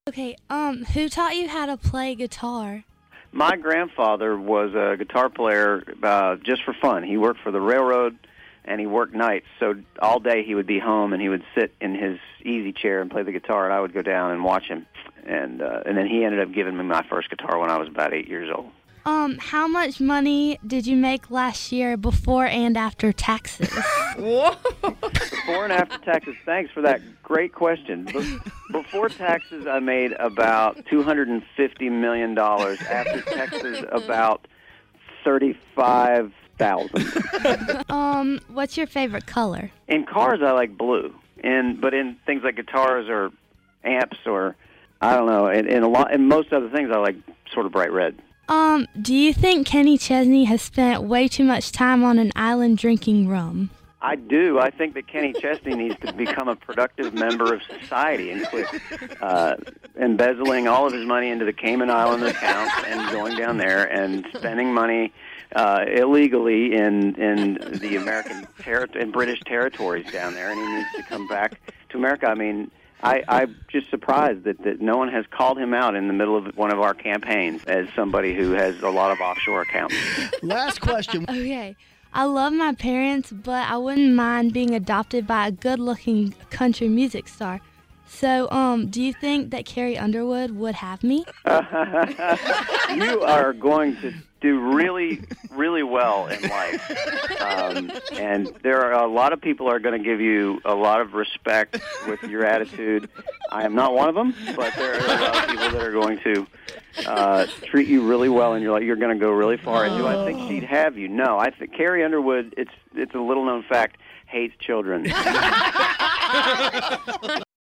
Okay, who taught you how to play guitar? My grandfather was a guitar player just for fun. He worked for the railroad, and he worked nights. So all day he would be home, and he would sit in his easy chair and play the guitar, and I would go down and watch him. And then he ended up giving me my first guitar when I was about 8 years old. How much money did you make last year before and after taxes? Whoa. Before and after taxes, thanks for that great question. Before taxes, I made about $250 million. After taxes, about $35,000. What's your favorite color? In cars, I like blue. But in things like guitars or amps or I don't know, in most other things, I like sort of bright red. Do you think Kenny Chesney has spent way too much time on an island drinking rum? I do. I think that Kenny Chesney needs to become a productive member of society and quit embezzling all of his money into the Cayman Island accounts and going down there and spending money illegally in the American and British territories down there, and he needs to come back to America. I mean, I'm just surprised that no one has called him out in the middle of one of our campaigns as somebody who has a lot of offshore accounts. Last question. Okay. I love my parents, but I wouldn't mind being adopted by a good-looking country music star. So, do you think that Carrie Underwood would have me? You are going to do really, really well in life. And there are a lot of people are going to give you a lot of respect with your attitude. I am not one of them, but there are a lot of people that are going to treat you really well, and you're going to go really far. And do I think she'd have you? No, I think Carrie Underwood. It's a little known fact, hates children.